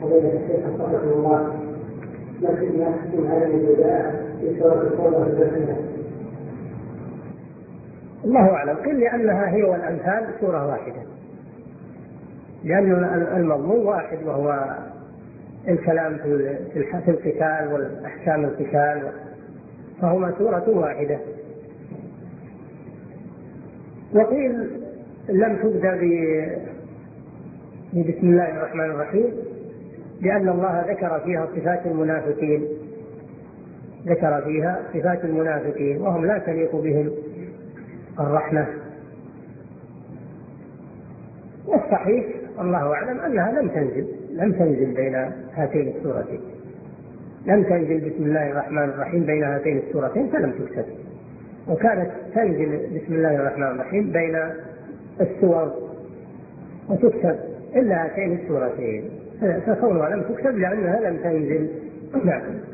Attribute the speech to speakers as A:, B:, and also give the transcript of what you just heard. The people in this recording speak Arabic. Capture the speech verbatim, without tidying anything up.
A: فضيلة الشيخ حفظكم الله، لكن يحكم هذه البداية في سورة القرآن والبسملة.
B: الله أعلم. قل لأنها هي والأمثال سورة واحدة، لأن المضمون واحد وهو الكلام في القتال والأحكام القتال، فهما سورة واحدة. وقيل لم تبدأ بسم الله الرحمن الرحيم لأن الله ذكر فيها صفات المنافقين، ذكر فيها صفات المنافقين وهم لا تليق بهم الرحمة. والصحيح الله أعلم أنها لم تنزل لم تنزل بين هاتين السورتين، لم تنزل بسم الله الرحمن الرحيم بين هاتين السورتين فلم تكتب، وكانت تنزل بسم الله الرحمن الرحيم بين السور وتكتب إلا هاتين السورتين، فكونها لم تكتب لأنها لم تنزل. نعم.